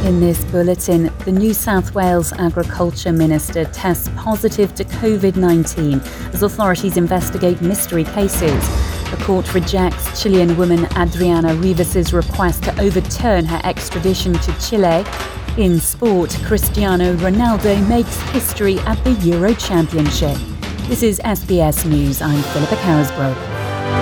In this bulletin, the New South Wales Agriculture Minister tests positive to COVID-19 as authorities investigate mystery cases. The court rejects Chilean woman Adriana Rivas' request to overturn her extradition to Chile. In sport, Cristiano Ronaldo makes history at the Euro Championship. This is SBS News. I'm Philippa Carisbrook.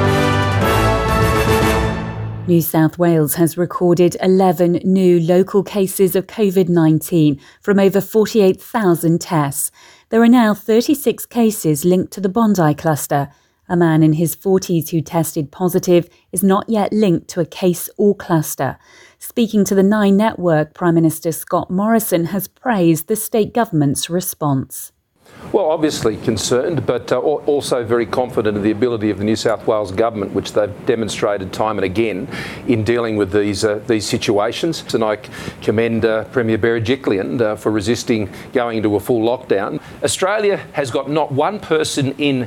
New South Wales has recorded 11 new local cases of COVID-19 from over 48,000 tests. There are now 36 cases linked to the Bondi cluster. A man in his 40s who tested positive is not yet linked to a case or cluster. Speaking to the Nine Network, Prime Minister Scott Morrison has praised the state government's response. Well, obviously concerned, but also very confident of the ability of the New South Wales government, which they've demonstrated time and again in dealing with these situations. And I commend Premier Berejiklian for resisting going into a full lockdown. Australia has got not one person in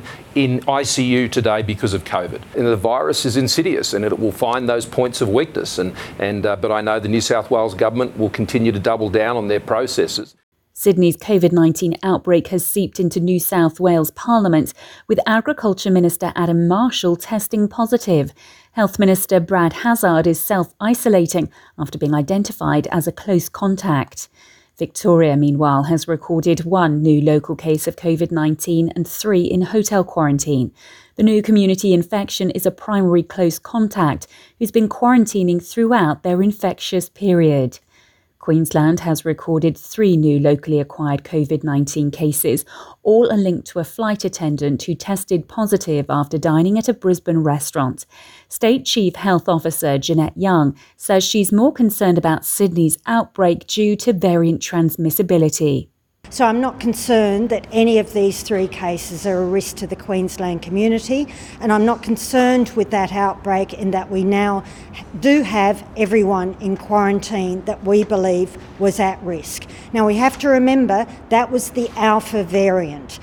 ICU today because of COVID. And the virus is insidious and it will find those points of weakness. But I know the New South Wales government will continue to double down on their processes. Sydney's COVID-19 outbreak has seeped into New South Wales Parliament, with Agriculture Minister Adam Marshall testing positive. Health Minister Brad Hazzard is self-isolating after being identified as a close contact. Victoria, meanwhile, has recorded one new local case of COVID-19 and 3 in hotel quarantine. The new community infection is a primary close contact who's been quarantining throughout their infectious period. Queensland has recorded 3 new locally acquired COVID-19 cases. All are linked to a flight attendant who tested positive after dining at a Brisbane restaurant. State Chief Health Officer Jeanette Young says she's more concerned about Sydney's outbreak due to variant transmissibility. So I'm not concerned that any of these 3 cases are a risk to the Queensland community, and I'm not concerned with that outbreak in that we now do have everyone in quarantine that we believe was at risk. Now we have to remember that was the Alpha variant,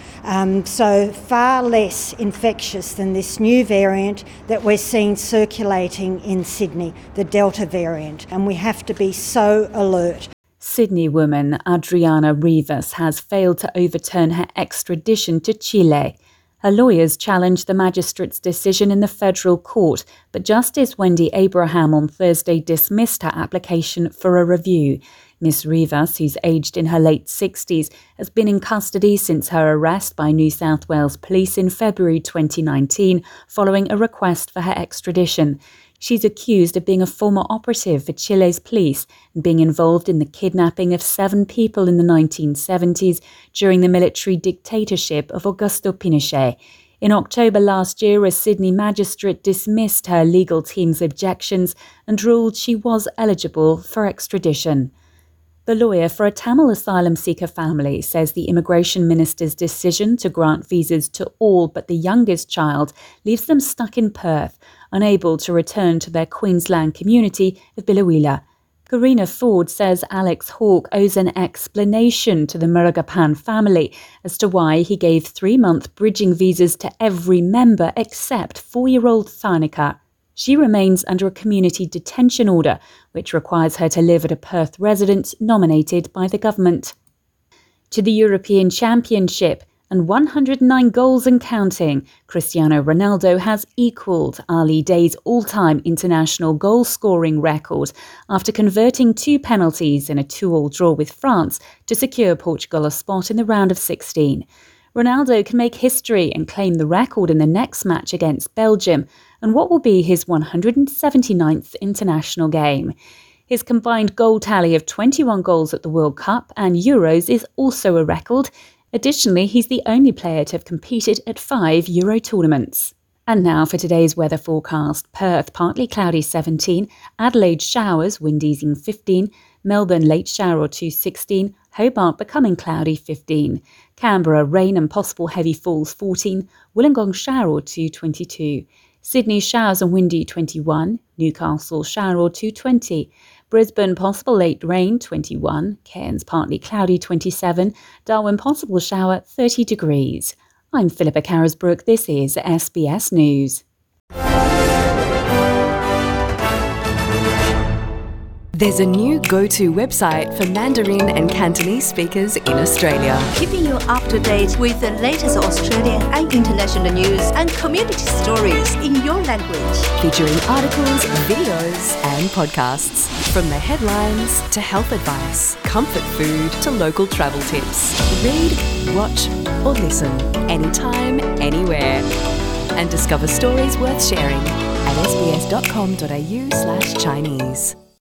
so far less infectious than this new variant that we're seeing circulating in Sydney, the Delta variant, and we have to be so alert. Sydney woman Adriana Rivas has failed to overturn her extradition to Chile. Her lawyers challenged the magistrate's decision in the federal court, but Justice Wendy Abraham on Thursday dismissed her application for a review. Ms. Rivas, who's aged in her late 60s, has been in custody since her arrest by New South Wales Police in February 2019, following a request for her extradition. She's accused of being a former operative for Chile's police and being involved in the kidnapping of 7 people in the 1970s during the military dictatorship of Augusto Pinochet. In October last year, a Sydney magistrate dismissed her legal team's objections and ruled she was eligible for extradition. The lawyer for a Tamil asylum seeker family says the immigration minister's decision to grant visas to all but the youngest child leaves them stuck in Perth, unable to return to their Queensland community of Biloela. Karina Ford says Alex Hawke owes an explanation to the Murugapan family as to why he gave 3-month bridging visas to every member except 4-year-old Tharnika. She remains under a community detention order, which requires her to live at a Perth residence nominated by the government. To the European Championship, and 109 goals and counting, Cristiano Ronaldo has equalled Ali Day's all-time international goal-scoring record after converting 2 penalties in a 2-2 draw with France to secure Portugal a spot in the round of 16. Ronaldo can make history and claim the record in the next match against Belgium, and what will be his 179th international game. His combined goal tally of 21 goals at the World Cup and Euros is also a record. Additionally, he's the only player to have competed at 5 Euro tournaments. And now for today's weather forecast. Perth, partly cloudy 17, Adelaide showers, wind easing 15, Melbourne late shower or 2 16, Hobart becoming cloudy 15, Canberra rain and possible heavy falls 14, Wollongong shower or 2 22, Sydney showers and windy 21, Newcastle shower or 2 20, Brisbane possible late rain 21, Cairns partly cloudy 27, Darwin possible shower 30 degrees. I'm Philippa Carisbrook. This is SBS News. There's a new go-to website for Mandarin and Cantonese speakers in Australia. Keeping you up to date with the latest Australian and international news and community stories in your language. Featuring articles, videos and podcasts. From the headlines to health advice, comfort food to local travel tips. Read, watch or listen anytime, anywhere. And discover stories worth sharing at sbs.com.au/Chinese.